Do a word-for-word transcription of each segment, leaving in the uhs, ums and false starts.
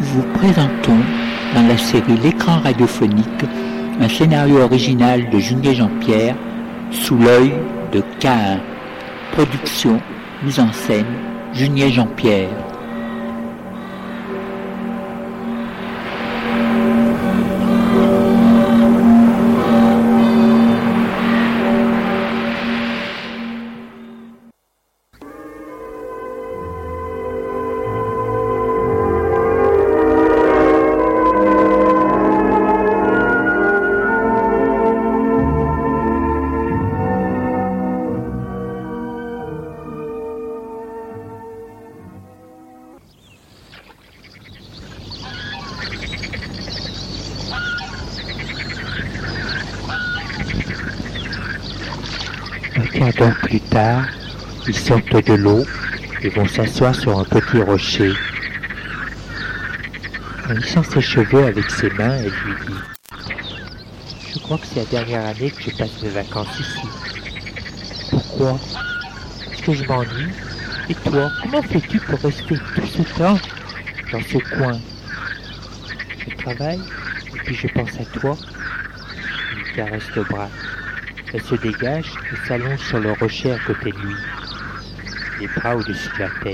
vous présentons, dans la série L'écran radiophonique, un scénario original de Junier Jean-Pierre, Sous l'œil de Caïn. Production, mise en scène, Junier Jean-Pierre. Donc plus tard, ils sortent de l'eau et vont s'asseoir sur un petit rocher. En lissant ses cheveux avec ses mains, elle lui dit « Je crois que c'est la dernière année que je passe mes vacances ici. Pourquoi? Parce que je m'ennuie. Et toi, comment fais-tu pour rester tout ce temps dans ce coin? Je travaille et puis je pense à toi. » Il lui caresse le bras. Elle se dégage et s'allonge sur le rocher à côté de lui, les bras au-dessus de la tête.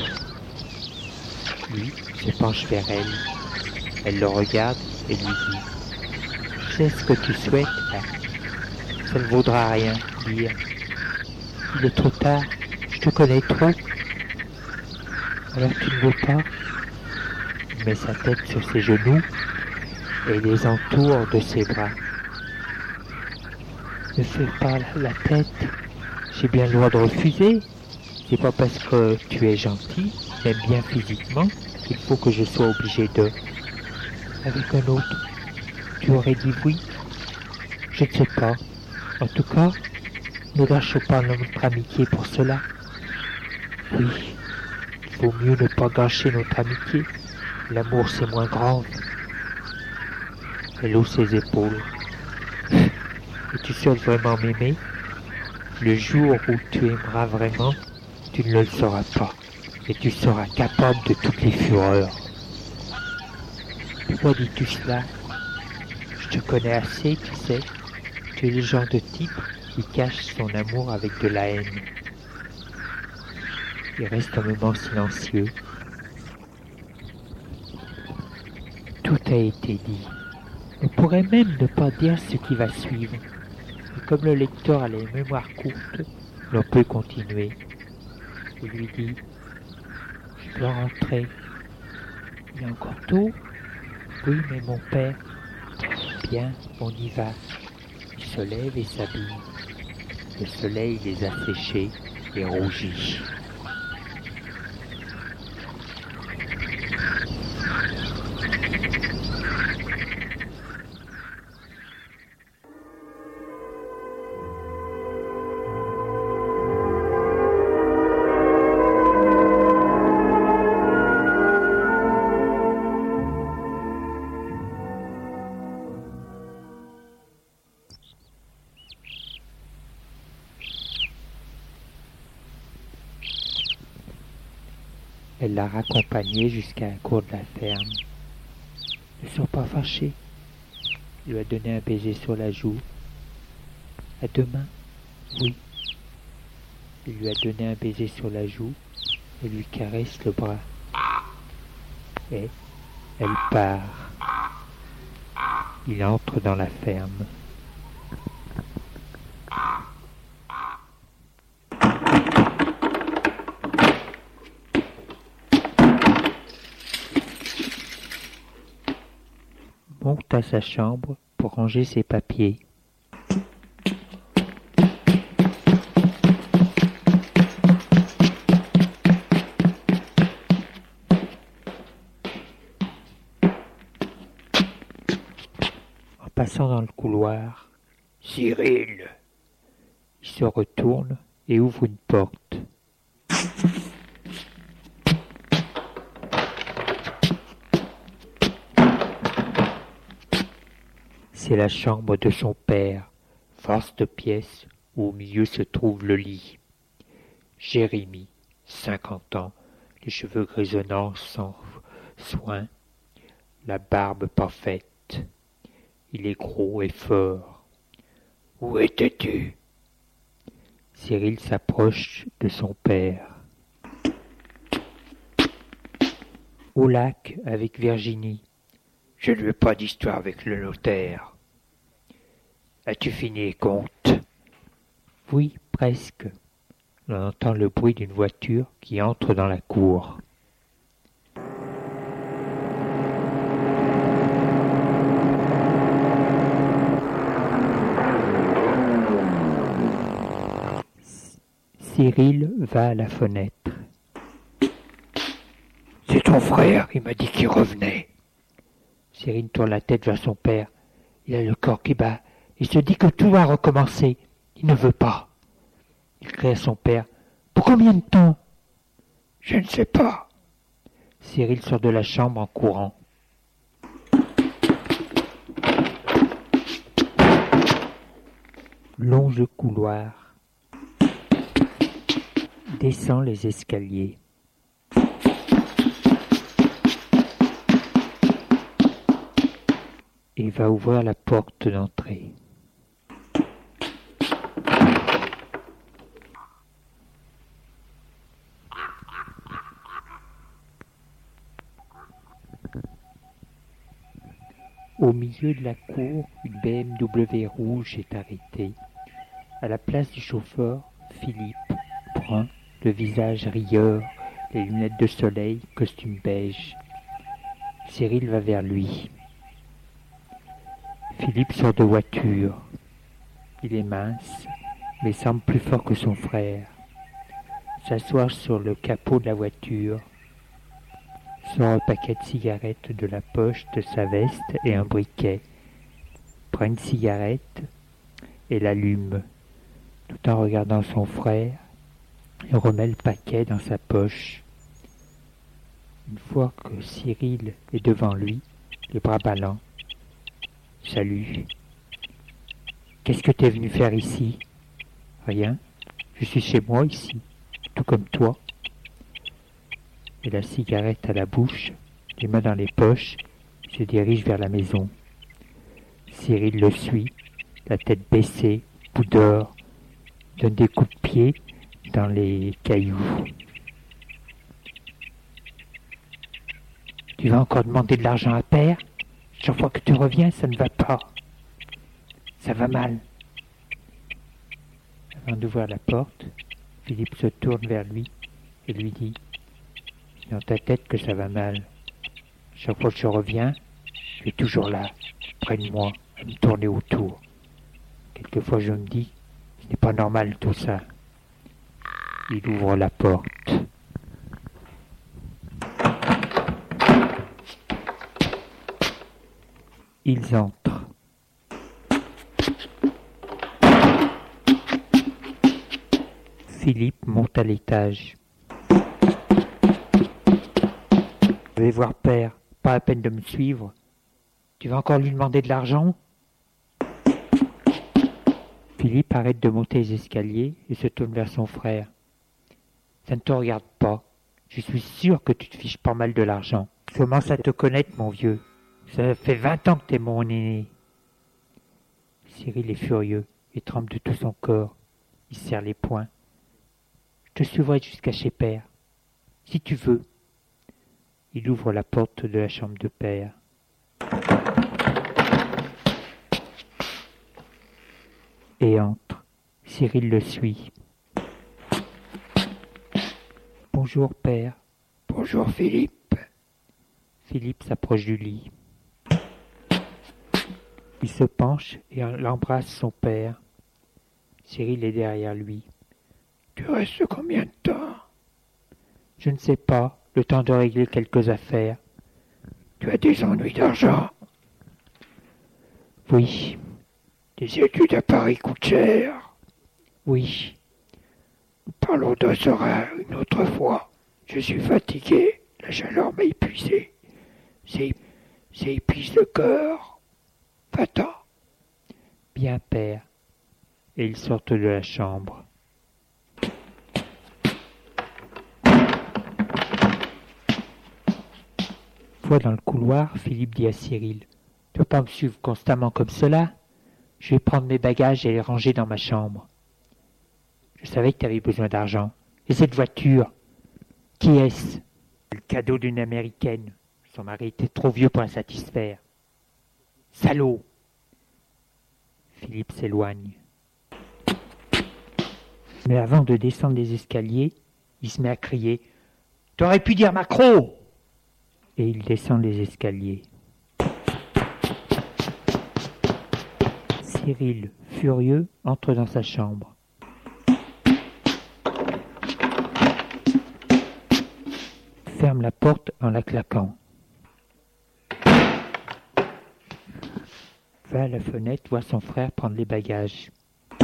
Lui se penche vers elle. Elle le regarde et lui dit « Je sais ce que tu souhaites, là. Ça ne vaudra rien, dire. Il est trop tard, je te connais trop. Alors tu ne veux pas ?» Il met sa tête sur ses genoux et les entoure de ses bras. Ne fais pas la tête, j'ai bien le droit de refuser. C'est pas parce que tu es gentil, même bien physiquement, qu'il faut que je sois obligé de... Avec un autre, tu aurais dit oui? Je ne sais pas. En tout cas, ne gâche pas notre amitié pour cela. Oui, il vaut mieux ne pas gâcher notre amitié. L'amour, c'est moins grave. Elle hausse ses épaules. Es-tu sûr de vraiment m'aimer? Le jour où tu aimeras vraiment, tu ne le sauras pas, et tu seras capable de toutes les fureurs. Pourquoi dis-tu cela? Je te connais assez, tu sais. Tu es le genre de type qui cache son amour avec de la haine. Il reste un moment silencieux. Tout a été dit. On pourrait même ne pas dire ce qui va suivre. Et comme le lecteur a les mémoires courtes, l'on peut continuer. Il lui dit « Je dois rentrer. Il est encore tôt? Oui, mais mon père. Bien, on y va. » Il se lève et s'habille. Le soleil les a séchés et rougis. Elle l'a raccompagné jusqu'à la cour de la ferme. Ne sois pas fâché. Il lui a donné un baiser sur la joue. À demain? Oui. Il lui a donné un baiser sur la joue et lui caresse le bras. Et elle part. Il entre dans la ferme. Monte à sa chambre pour ranger ses papiers. En passant dans le couloir, « Cyril !» Il se retourne et ouvre une porte. C'est la chambre de son père, vaste pièce où au milieu se trouve le lit. Jérémie, cinquante ans, les cheveux grisonnants sans soin, la barbe parfaite. Il est gros et fort. « Où étais-tu » Cyril s'approche de son père. « Au lac avec Virginie. Je ne veux pas d'histoire avec le notaire. » « As-tu fini les comptes ?»« Oui, presque. » On entend le bruit d'une voiture qui entre dans la cour. Cyril va à la fenêtre. « C'est ton frère, il m'a dit qu'il revenait. » Cyril tourne la tête vers son père. Il a le corps qui bat. Il se dit que tout va recommencer. Il ne veut pas. Il crie à son père. « Pour combien de temps ?»« Je ne sais pas. » Cyril sort de la chambre en courant. Longe le couloir. Descend les escaliers. Et va ouvrir la porte d'entrée. Au milieu de la cour, une B M W rouge est arrêtée. À la place du chauffeur, Philippe, brun, le visage rieur, les lunettes de soleil, costume beige. Cyril va vers lui. Philippe sort de voiture. Il est mince, mais semble plus fort que son frère. S'assoit sur le capot de la voiture. Sort un paquet de cigarettes de la poche de sa veste et un briquet. Prend une cigarette et l'allume, tout en regardant son frère, et remet le paquet dans sa poche. Une fois que Cyril est devant lui, les bras ballants, « Salut. Qu'est-ce que t'es venu faire ici ?»« Rien. Je suis chez moi ici, tout comme toi. » Et la cigarette à la bouche, les mains dans les poches, se dirige vers la maison. Cyril le suit, la tête baissée, boudeur, donne des coups de pied dans les cailloux. « Tu vas encore demander de l'argent à père ? Chaque fois que tu reviens, ça ne va pas. Ça va mal. » Avant d'ouvrir la porte, Philippe se tourne vers lui et lui dit « C'est dans ta tête que ça va mal. Chaque fois que je reviens, tu es toujours là, près de moi, à me tourner autour. Quelquefois je me dis, ce n'est pas normal tout ça. » Il ouvre la porte. Ils entrent. Philippe monte à l'étage. Je vais voir père, pas la peine de me suivre. Tu vas encore lui demander de l'argent ? Philippe arrête de monter les escaliers et se tourne vers son frère. Ça ne te regarde pas. Je suis sûr que tu te fiches pas mal de l'argent. Je commence à te connaître, mon vieux. Ça fait vingt ans que t'es mon aîné. Cyril est furieux et tremble de tout son corps. Il serre les poings. Je te suivrai jusqu'à chez père, si tu veux. Il ouvre la porte de la chambre de père. Et entre. Cyril le suit. Bonjour père. Bonjour Philippe. Philippe s'approche du lit. Il se penche et embrasse son père. Cyril est derrière lui. Tu restes combien de temps ? Je ne sais pas, le temps de régler quelques affaires. Tu as des ennuis d'argent ? Oui. Les études à Paris coûtent cher ? Oui. Nous parlons de ça une autre fois. Je suis fatigué, la chaleur m'a épuisé. C'est, c'est épuise le cœur. Va-t'en. Bien, père. Et ils sortent de la chambre. fois dans le couloir, Philippe dit à Cyril, « Tu ne vas pas me suivre constamment comme cela? Je vais prendre mes bagages et les ranger dans ma chambre. » Je savais que tu avais besoin d'argent. Et cette voiture, qui est-ce? Le cadeau d'une Américaine. Son mari était trop vieux pour la satisfaire. Salaud! Philippe s'éloigne. Mais avant de descendre les escaliers, il se met à crier « T'aurais pu dire Macron !» Et il descend les escaliers. Cyril, furieux, entre dans sa chambre. Ferme la porte en la claquant. Va à la fenêtre voir son frère prendre les bagages.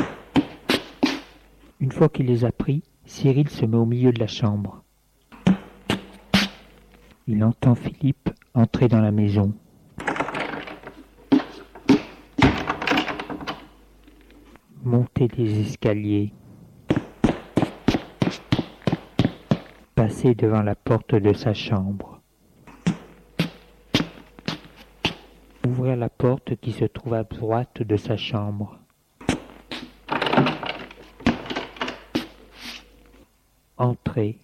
Une fois qu'il les a pris, Cyril se met au milieu de la chambre. Il entend Philippe entrer dans la maison. Monter des escaliers. Passer devant la porte de sa chambre. Ouvrir la porte qui se trouve à droite de sa chambre. Entrer.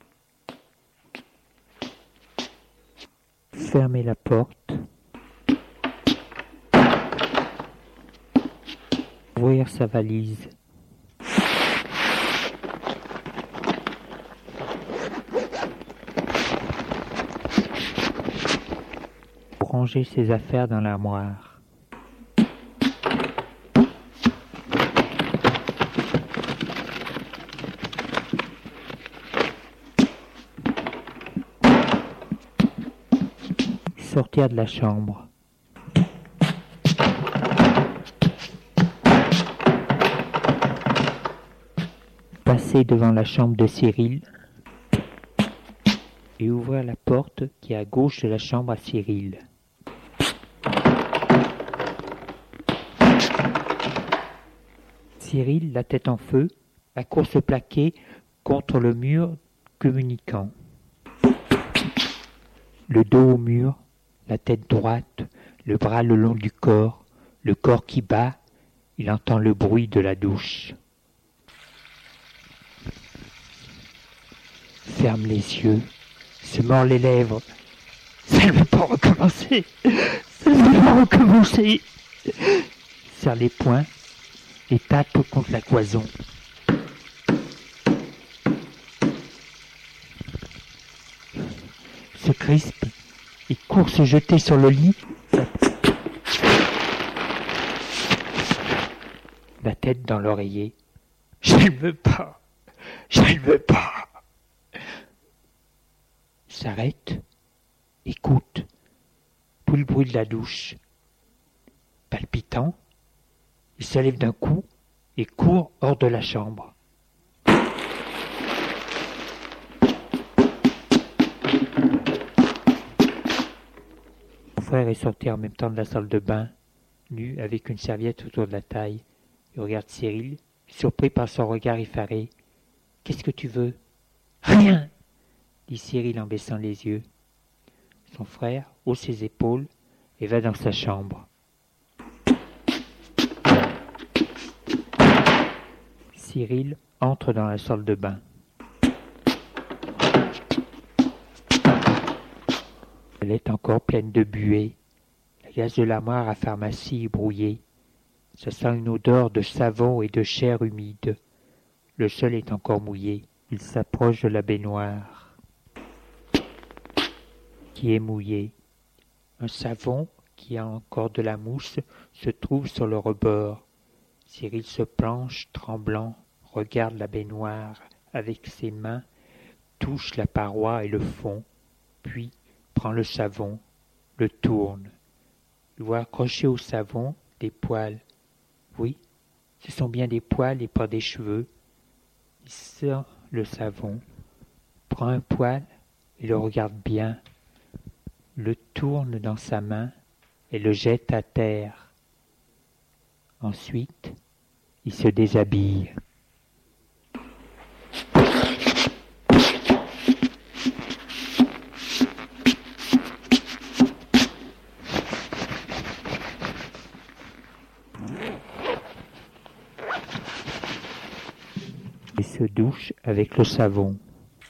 Fermer la porte. Ouvrir sa valise. Ranger ses affaires dans l'armoire. Sortir de la chambre. Passer devant la chambre de Cyril et ouvrir la porte qui est à gauche de la chambre à Cyril. Cyril, la tête en feu, accourt se plaquer contre le mur communicant. Le dos au mur, la tête droite, le bras le long du corps, le corps qui bat, il entend le bruit de la douche. Ferme les yeux, se mord les lèvres. Ça ne va pas recommencer. Ça ne va pas recommencer. Serre les poings et tape contre la cloison. Se crispe et court se jeter sur le lit. La tête dans l'oreiller. Je ne veux pas. Je ne veux pas. S'arrête, écoute, tout le bruit de la douche. Palpitant, il se lève d'un coup et court hors de la chambre. Mon frère est sorti en même temps de la salle de bain, nu avec une serviette autour de la taille. Il regarde Cyril, surpris par son regard effaré. « Qu'est-ce que tu veux ?»« Rien !» dit Cyril en baissant les yeux. Son frère hausse ses épaules et va dans sa chambre. Cyril entre dans la salle de bain. Elle est encore pleine de buée. La glace de l'armoire à pharmacie est brouillée. Ça sent une odeur de savon et de chair humide. Le sol est encore mouillé. Il s'approche de la baignoire, qui est mouillée. Un savon, qui a encore de la mousse, se trouve sur le rebord. Cyril se penche, tremblant, regarde la baignoire avec ses mains, touche la paroi et le fond, puis prend le savon, le tourne. Il voit accrocher au savon des poils. Oui, ce sont bien des poils et pas des cheveux. Il sort le savon, prend un poil et le regarde bien, le tourne dans sa main et le jette à terre. Ensuite, il se déshabille. et se douche avec le savon.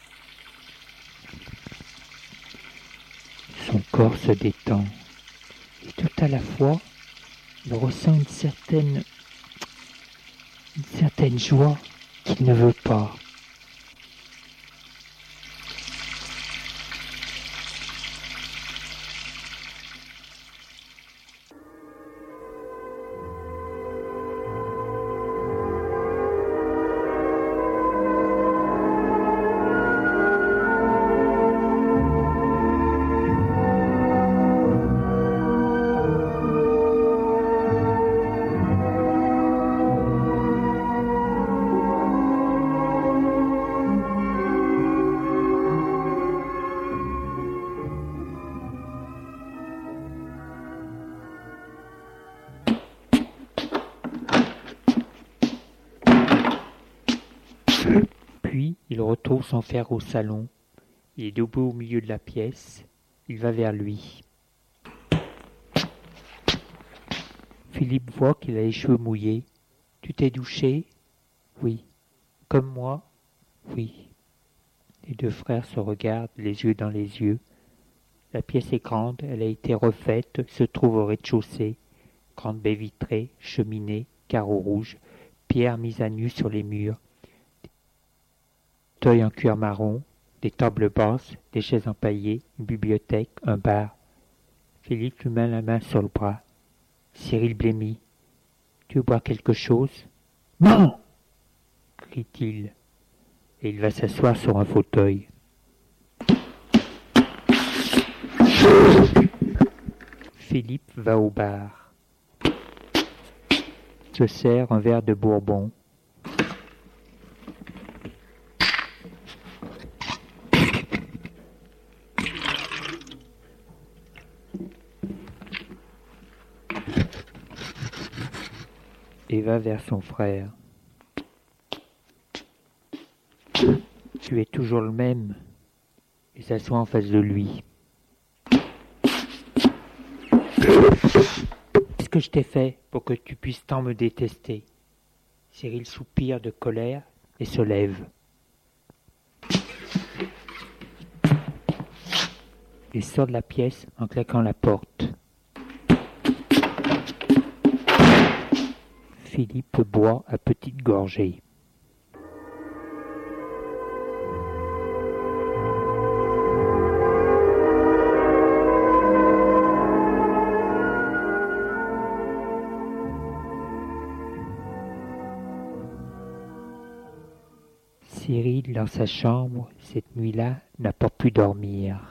Son corps se détend et tout à la fois, il ressent une certaine, une certaine joie qu'il ne veut pas. Puis, il retrouve son frère au salon. Il est debout au milieu de la pièce. Il va vers lui. Philippe voit qu'il a les cheveux mouillés. « Tu t'es douché ?»« Oui. »« Comme moi ?»« Oui. » Les deux frères se regardent, les yeux dans les yeux. La pièce est grande, elle a été refaite, se trouve au rez-de-chaussée. Grande baie vitrée, cheminée, carreaux rouges, pierres mises à nu sur les murs. Fauteuils en cuir marron, des tables basses, des chaises empaillées, une bibliothèque, un bar. Philippe lui met la main sur le bras. Cyril blêmit. « Tu veux boire quelque chose ?»« Non !» crie-t-il. Et il va s'asseoir sur un fauteuil. Philippe va au bar. Se sert un verre de bourbon. Et va vers son frère. Tu es toujours le même. Et s'assoit en face de lui. Qu'est-ce que je t'ai fait pour que tu puisses tant me détester ? Cyril soupire de colère et se lève. Il sort de la pièce en claquant la porte. Philippe boit à petites gorgées. Cyril, dans sa chambre, cette nuit-là, n'a pas pu dormir.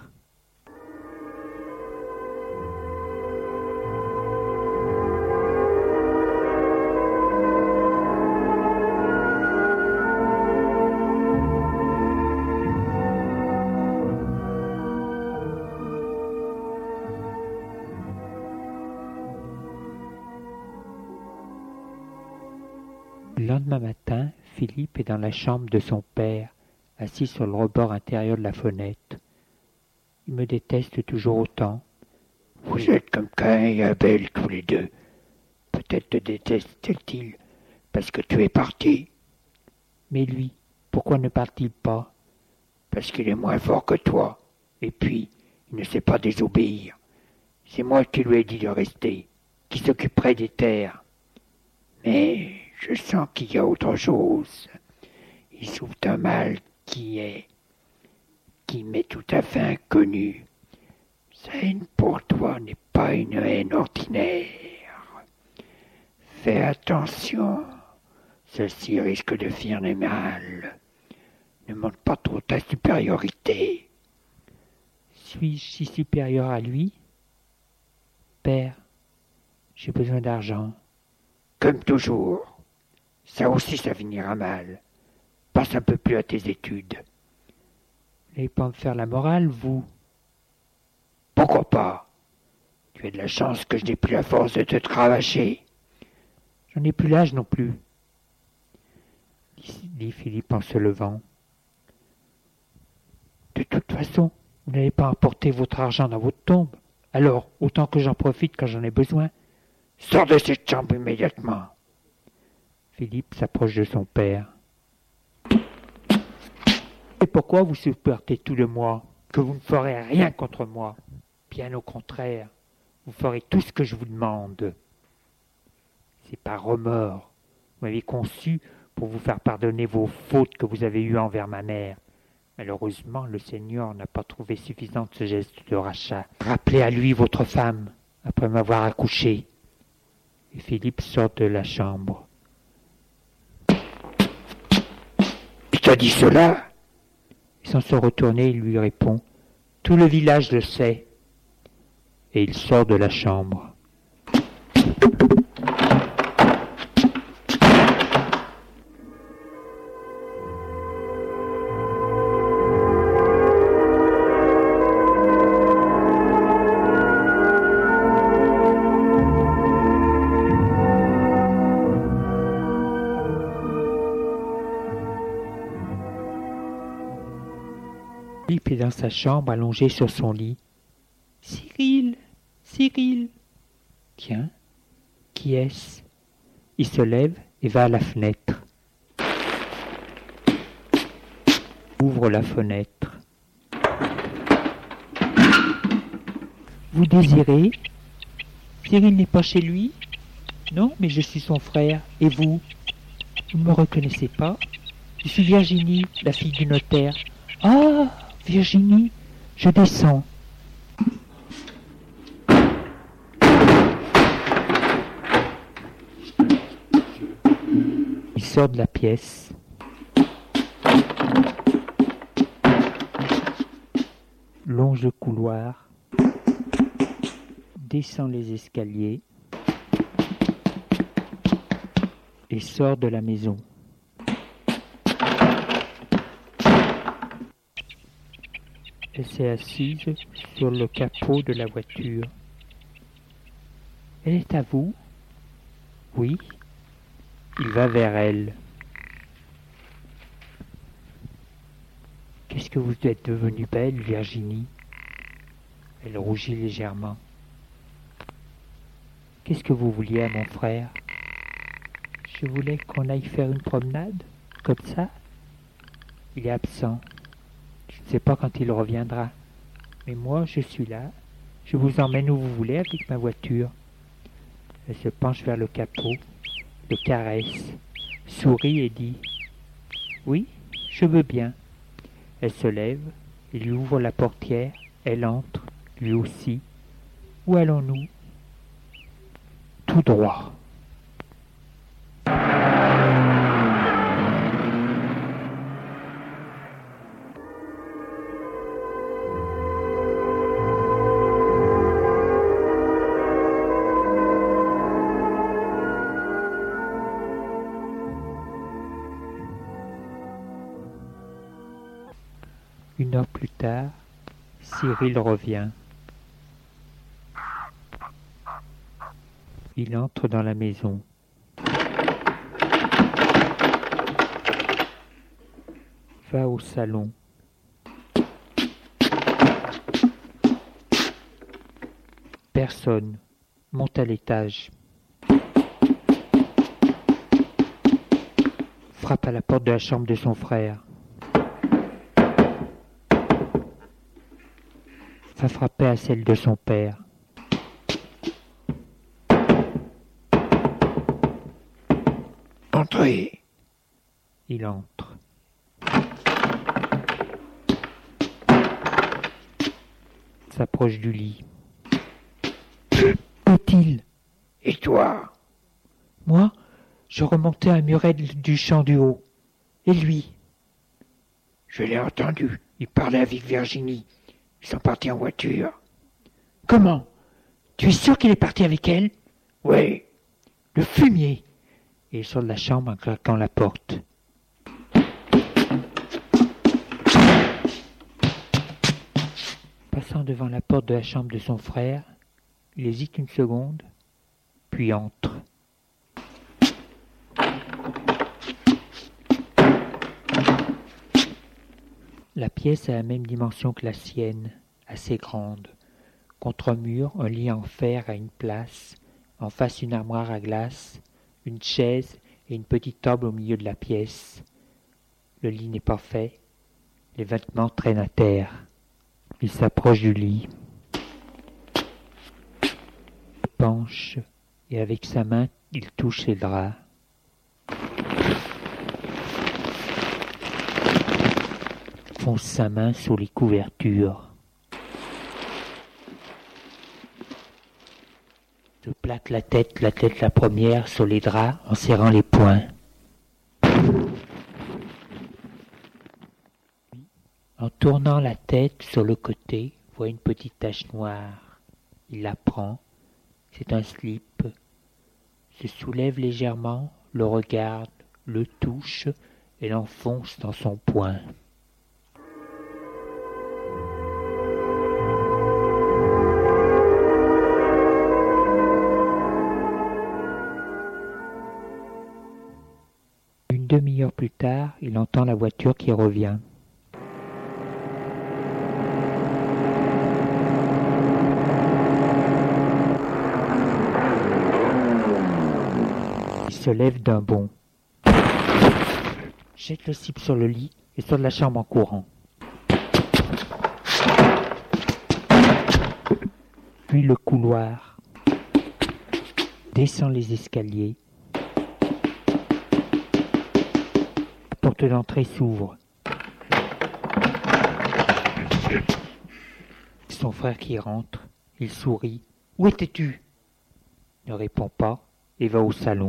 Le lendemain matin, Philippe est dans la chambre de son père, assis sur le rebord intérieur de la fenêtre. Il me déteste toujours autant. Vous êtes comme Caïn et Abel tous les deux. Peut-être te déteste-t-il parce que tu es parti. Mais lui, pourquoi ne part-il pas? Parce qu'il est moins fort que toi. Et puis, il ne sait pas désobéir. C'est moi qui lui ai dit de rester, qui s'occuperait des terres. Mais je sens qu'il y a autre chose. Il souffre d'un mal qui est, qui m'est tout à fait inconnu. Sa haine pour toi n'est pas une haine ordinaire. Fais attention, celle-ci risque de finir mal. Ne montre pas trop ta supériorité. Suis-je si supérieur à lui? Père, j'ai besoin d'argent. Comme toujours. Ça aussi, ça finira mal. Passe un peu plus à tes études. Vous n'allez pas me faire la morale, vous? Pourquoi pas? Tu as de la chance que je n'ai plus la force de te cravacher. J'en ai plus l'âge non plus, dit Philippe en se levant. De toute façon, vous n'allez pas emporter votre argent dans votre tombe. Alors, autant que j'en profite quand j'en ai besoin. Sors de cette chambre immédiatement. Philippe s'approche de son père. pourquoi vous supportez tout de moi, que vous ne ferez rien contre moi. Bien au contraire, vous ferez tout ce que je vous demande. C'est par remords. Vous m'avez conçu pour vous faire pardonner vos fautes que vous avez eues envers ma mère. Malheureusement, le Seigneur n'a pas trouvé suffisant ce geste de rachat. Rappelez à lui votre femme, après m'avoir accouché. Et Philippe sort de la chambre. Qui t'a dit cela? Et sans se retourner, il lui répond. Tout le village le sait. Et il sort de la chambre. Philippe est dans sa chambre, allongé sur son lit. « Cyril, Cyril !»« Tiens, qui est-ce » Il se lève et va à la fenêtre. Ouvre la fenêtre. « Vous désirez ? Cyril n'est pas chez lui ? Non, mais je suis son frère. Et vous ? Vous ne me reconnaissez pas ? Je suis Virginie, la fille du notaire. Ah ! Virginie, je descends. » Il sort de la pièce. Longe le couloir. Descend les escaliers. Et sort de la maison. Elle s'est assise sur le capot de la voiture. « Elle est à vous ? » ?»« Oui. » Il va vers elle. « Qu'est-ce que vous êtes devenue belle, Virginie ?» Elle rougit légèrement. « Qu'est-ce que vous vouliez à mon frère ? » « Je voulais qu'on aille faire une promenade, comme ça. Il est absent. Je ne sais pas quand il reviendra. Mais moi, je suis là. Je vous emmène où vous voulez avec ma voiture. » Elle se penche vers le capot, le caresse, sourit et dit « Oui, je veux bien. » Elle se lève, il lui ouvre la portière, elle entre, lui aussi. Où allons-nous ? Tout droit. Une heure plus tard, Cyril revient. Il entre dans la maison. Va au salon. Personne. Monte à l'étage. Frappe à la porte de la chambre de son frère. Va frapper à celle de son père. Entrez. Il entre. S'approche du lit. Où-il ? Et toi ? Moi, je remontais un muret du champ du haut. Et lui ? Je l'ai entendu. Il parlait avec Virginie. Ils sont partis en voiture. Comment ? Tu es sûr qu'il est parti avec elle ? Oui. Le fumier. Et il sort de la chambre en claquant la porte. Passant devant la porte de la chambre de son frère, il hésite une seconde, puis entre. La pièce a la même dimension que la sienne, assez grande. Contre un mur, un lit en fer à une place, en face une armoire à glace, une chaise et une petite table au milieu de la pièce. Le lit n'est pas fait. Les vêtements traînent à terre. Il s'approche du lit. Il penche et avec sa main, il touche les draps. Il fonce sa main sur les couvertures. Il se plaque la tête, la tête la première, sur les draps en serrant les poings. En tournant la tête sur le côté, voit une petite tache noire. Il la prend. C'est un slip. Se soulève légèrement, le regarde, le touche et l'enfonce dans son poing. Une demi-heure plus tard, il entend la voiture qui revient. Il se lève d'un bond, jette le slip sur le lit et sort de la chambre en courant. Puis le couloir, descend les escaliers. La porte d'entrée s'ouvre. Son frère qui rentre, il sourit. « Où étais-tu » Il ne répond pas et va au salon.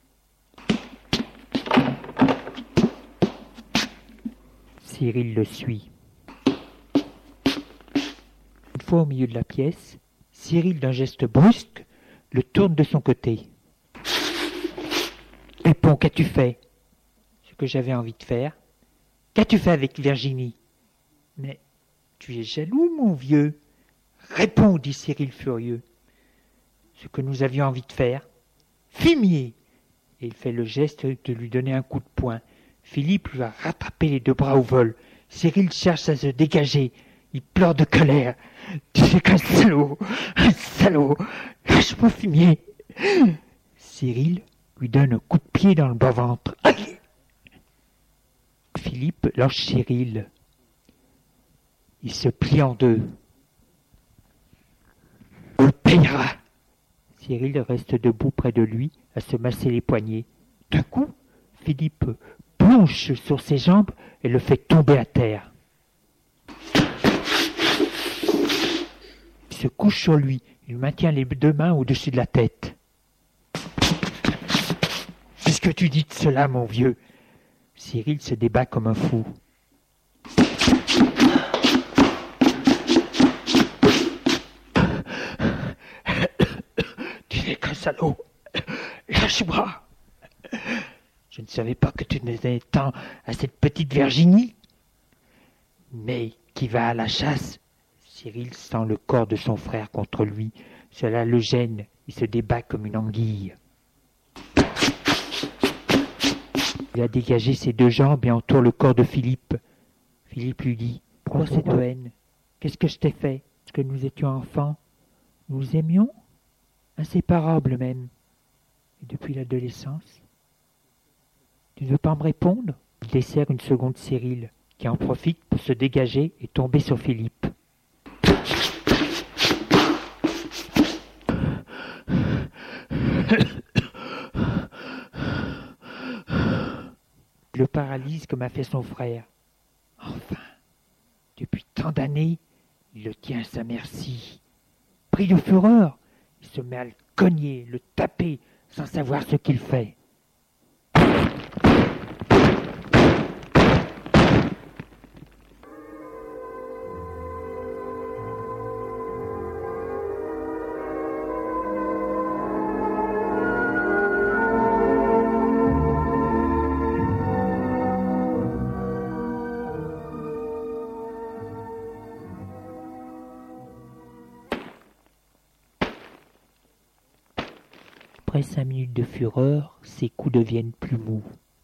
Cyril le suit. Une fois au milieu de la pièce, Cyril, d'un geste brusque, le tourne de son côté. « Réponds, qu'as-tu fait ?» Ce que j'avais envie de faire. « Qu'as-tu fait avec Virginie ?»« Mais tu es jaloux, mon vieux !»« Réponds, dit Cyril furieux. »« Ce que nous avions envie de faire. »« Fumier !» Et il fait le geste de lui donner un coup de poing. Philippe lui a rattrapé les deux bras au vol. Cyril cherche à se dégager. Il pleure de colère. « Tu es qu'un salaud, un salaud, lâche-moi, fumier !» Cyril lui donne un coup de pied dans le bas-ventre. Aïe ! Philippe lâche Cyril. Il se plie en deux. « On le payera !» Cyril reste debout près de lui, à se masser les poignets. D'un coup, Philippe plonge sur ses jambes et le fait tomber à terre. Il se couche sur lui, il maintient les deux mains au-dessus de la tête. « Qu'est-ce que tu dis de cela, mon vieux ?» Cyril se débat comme un fou. « Tu n'es qu'un salaud, lâche-moi !» Je ne savais pas que tu tenais tant à cette petite Virginie. Mais qui va à la chasse. Cyril sent le corps de son frère contre lui. Cela le gêne. Il se débat comme une anguille. Il a dégagé ses deux jambes et entoure le corps de Philippe. Philippe lui dit « Pourquoi cette haine ? Qu'est-ce que je t'ai fait ? Est-ce que nous étions enfants ? Nous nous aimions ? Inséparables même. Et depuis l'adolescence ? Tu ne veux pas me répondre ?» Il dessert une seconde Cyril, qui en profite pour se dégager et tomber sur Philippe. Il le paralyse comme a fait son frère. Enfin, depuis tant d'années, il le tient à sa merci. Pris de fureur, il se met à le cogner, le taper, sans savoir ce qu'il fait. Après cinq minutes de fureur, ses coups deviennent plus mous.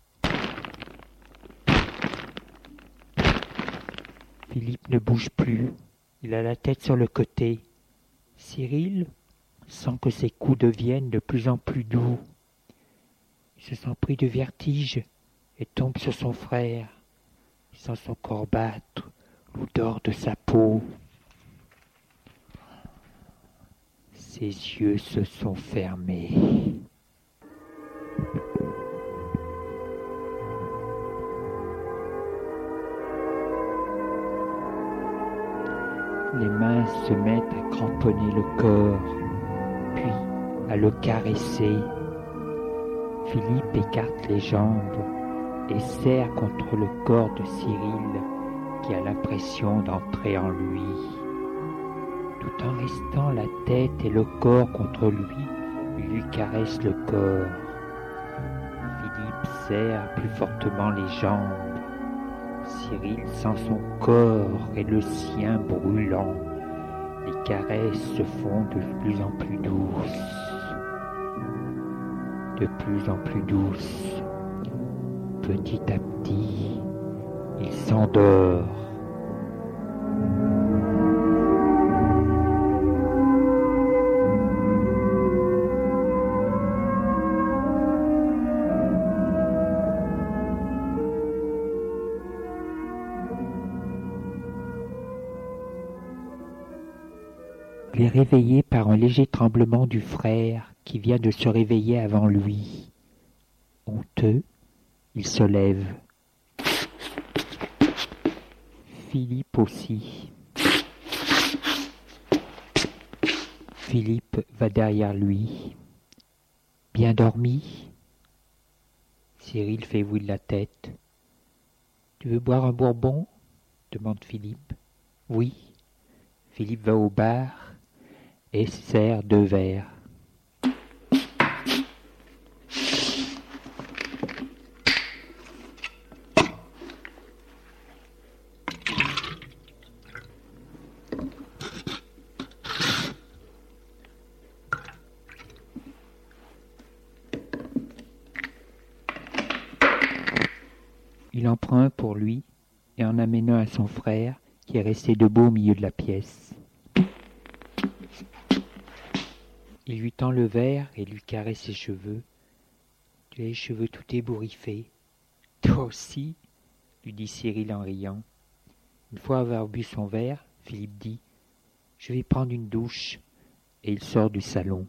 Philippe ne bouge plus, il a la tête sur le côté. Cyril sent que ses coups deviennent de plus en plus doux. Il se sent pris de vertige et tombe sur son frère. Il sent son corps battre, l'odeur de sa peau. Ses yeux se sont fermés. Les mains se mettent à cramponner le corps, puis à le caresser. Philippe écarte les jambes et serre contre le corps de Cyril qui a l'impression d'entrer en lui. Tout en restant la tête et le corps contre lui, il lui caresse le corps. Philippe serre plus fortement les jambes. Cyril sent son corps et le sien brûlant. Les caresses se font de plus en plus douces. De plus en plus douces. Petit à petit, il s'endort. Il est réveillé par un léger tremblement du frère qui vient de se réveiller avant lui. Honteux, il se lève. Philippe aussi. Philippe va derrière lui. Bien dormi? Cyril fait oui de la tête. Tu veux boire un bourbon? Demande Philippe. Oui. Philippe va au bar et sert deux verres. Il en prend un pour lui et en amène un à son frère qui est resté debout au milieu de la pièce. Il lui tend le verre et lui caresse ses cheveux. Tu as les cheveux tout ébouriffés. Toi aussi, lui dit Cyril en riant. Une fois avoir bu son verre, Philippe dit « Je vais prendre une douche » et il sort du salon.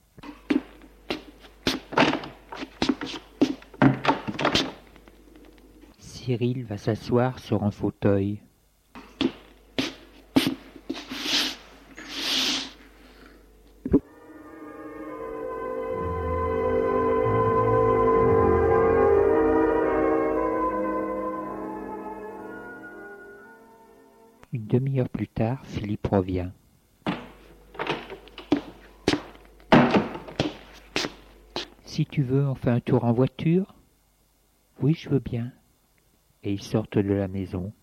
Cyril va s'asseoir sur un fauteuil. Une demi-heure plus tard, Philippe revient. Si tu veux, on fait un tour en voiture? Oui, je veux bien. Et ils sortent de la maison.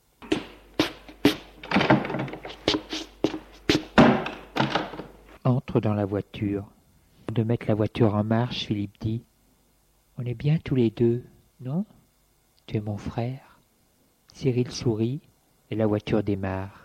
Entre dans la voiture. De mettre la voiture en marche, Philippe dit « On est bien tous les deux, non? Tu es mon frère. » Cyril sourit et la voiture démarre.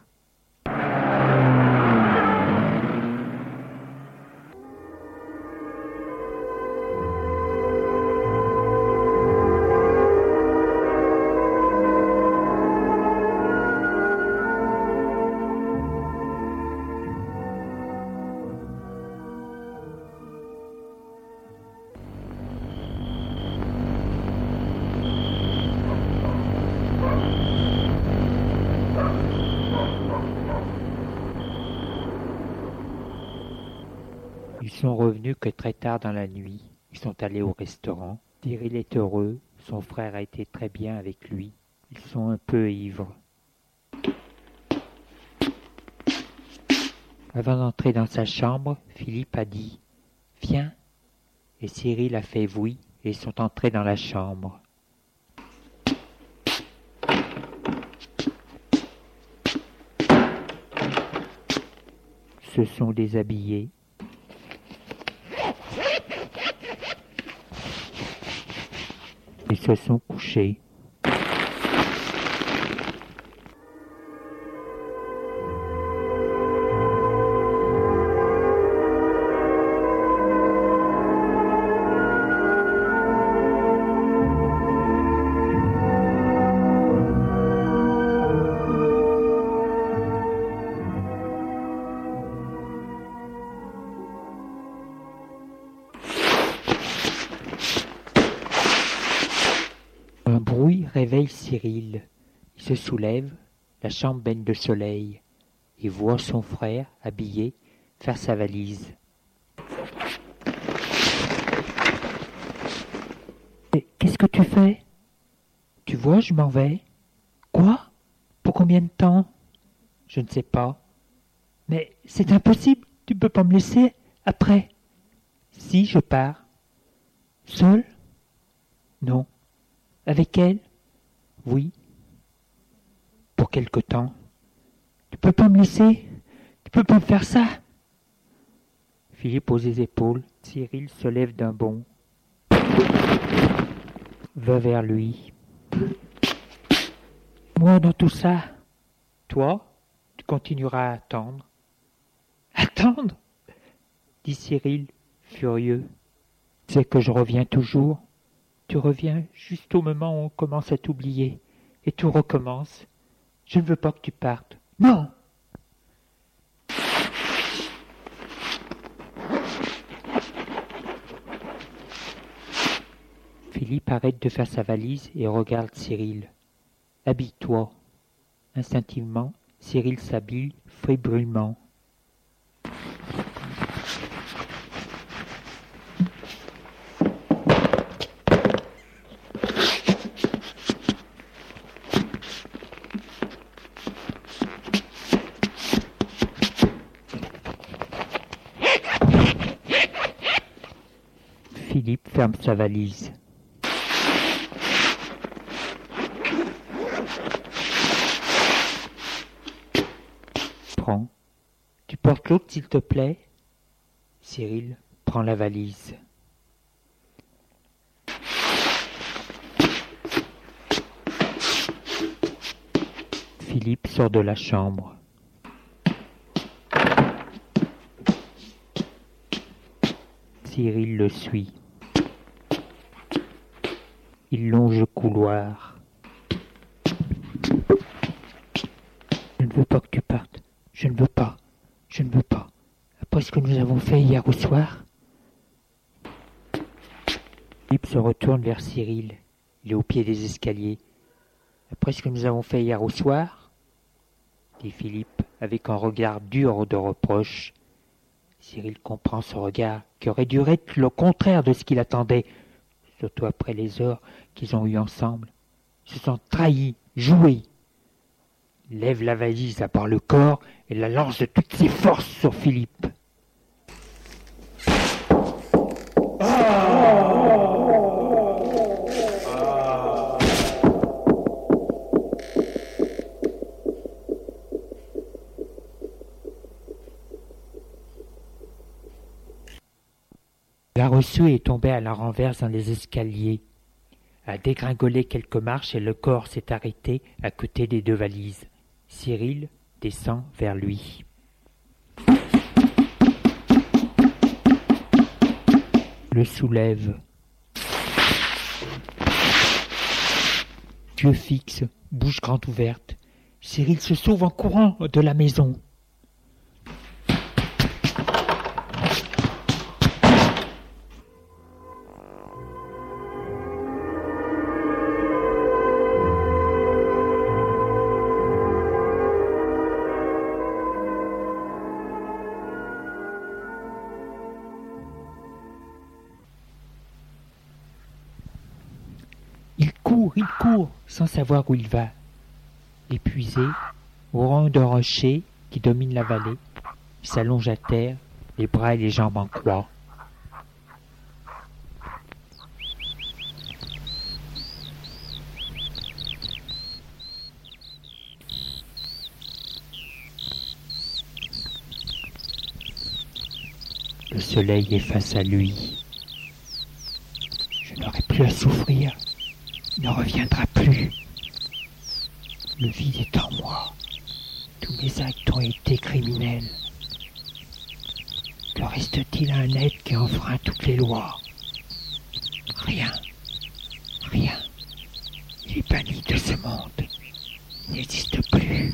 Ils sont revenus que très tard dans la nuit. Ils sont allés au restaurant. Cyril est heureux. Son frère a été très bien avec lui. Ils sont un peu ivres. Avant d'entrer dans sa chambre, Philippe a dit « Viens !» et Cyril a fait oui et sont entrés dans la chambre. Se sont déshabillés. Ils se sont couchés. réveille Cyril. Il se soulève, la chambre baigne de soleil. Il voit son frère, habillé, faire sa valise. « Qu'est-ce que tu fais ? Tu vois, je m'en vais. »« Quoi ? Pour combien de temps ? » ?»« Je ne sais pas. »« Mais c'est impossible, tu ne peux pas me laisser après. »« Si, je pars. »« Seul ? » ?»« Non. »« Avec elle ? » ?»« Oui. »« Pour quelque temps. »« Tu ne peux pas me laisser ? Tu ne peux pas me faire ça ?» Philippe pose les épaules. Cyril se lève d'un bond. Va vers lui. Moi dans tout ça. Toi, tu continueras à attendre. Attendre ? Dit Cyril, furieux. Tu sais que je reviens toujours. Tu reviens juste au moment où on commence à t'oublier. Et tout recommence. Je ne veux pas que tu partes. Non ! Philippe arrête de faire sa valise et regarde Cyril. « Habille-toi. » Instinctivement, Cyril s'habille fébrilement. Philippe ferme sa valise. Prends. Tu portes l'autre, s'il te plaît ? Cyril prend la valise. Philippe sort de la chambre. Cyril le suit. Il longe le couloir. Je ne veux pas que tu partes. Je ne veux pas. Je ne veux pas. Après ce que nous avons fait hier au soir. Philippe se retourne vers Cyril. Il est au pied des escaliers. Après ce que nous avons fait hier au soir, dit Philippe avec un regard dur de reproche. Cyril comprend ce regard qui aurait dû être le contraire de ce qu'il attendait, surtout après les heures qu'ils ont eues ensemble. Ils se sont trahis, joués. Il lève la valise à part le corps et la lance de toutes ses forces sur Philippe. La reçue est tombée à la renverse dans les escaliers, a dégringolé quelques marches et le corps s'est arrêté à côté des deux valises. Cyril descend vers lui. Le soulève. Yeux fixes, bouche grande ouverte. Cyril se sauve en courant de la maison. Il court sans savoir où il va. Épuisé, au rang d'un rocher qui domine la vallée, il s'allonge à terre, les bras et les jambes en croix. Le soleil est face à lui. Je n'aurai plus à souffrir. Il ne reviendra plus. Le vide est en moi. Tous mes actes ont été criminels. Que reste-t-il à un être qui enfreint toutes les lois ? Rien. Rien. Il est banni de ce monde. Il n'existe plus.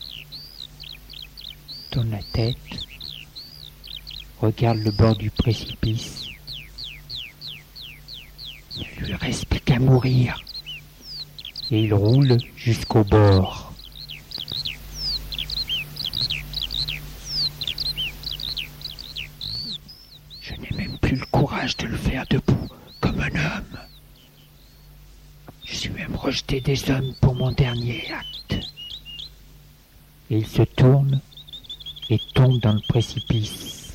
Tourne la tête. Regarde le bord du précipice. Il ne lui reste plus qu'à mourir. et il roule jusqu'au bord. Je n'ai même plus le courage de le faire debout comme un homme. Je suis même rejeté des hommes pour mon dernier acte. Et il se tourne et tombe dans le précipice.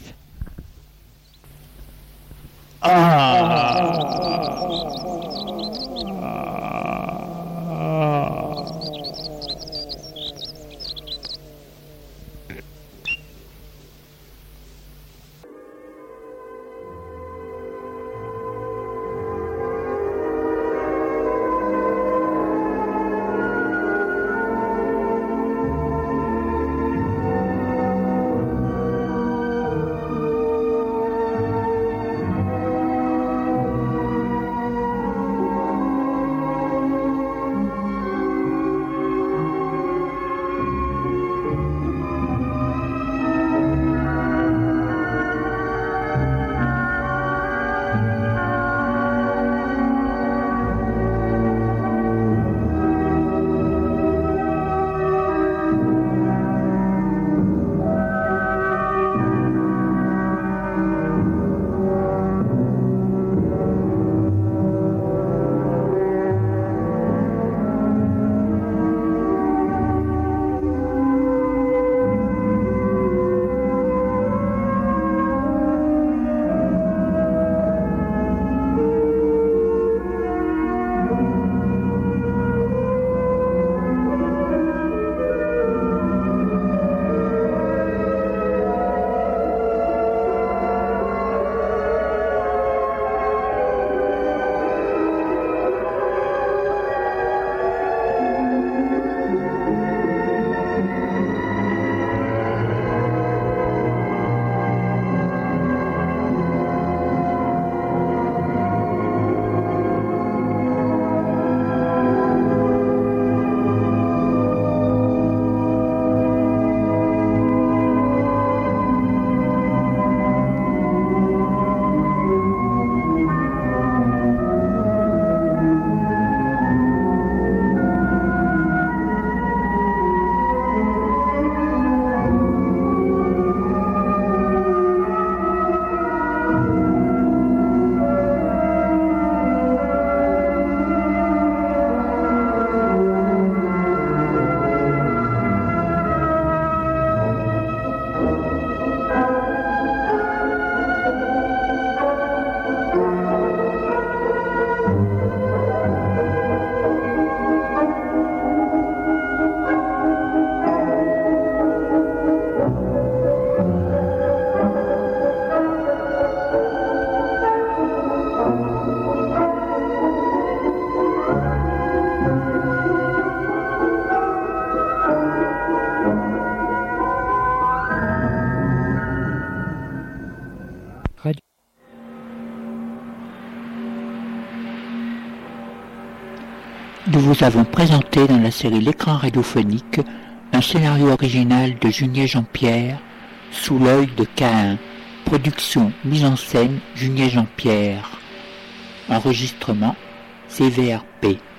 Ah! Nous vous avons présenté dans la série L'écran radiophonique un scénario original de Junier Jean-Pierre, Sous l'œil de Caïn. Production, mise en scène, Junier Jean-Pierre. Enregistrement, C V R P.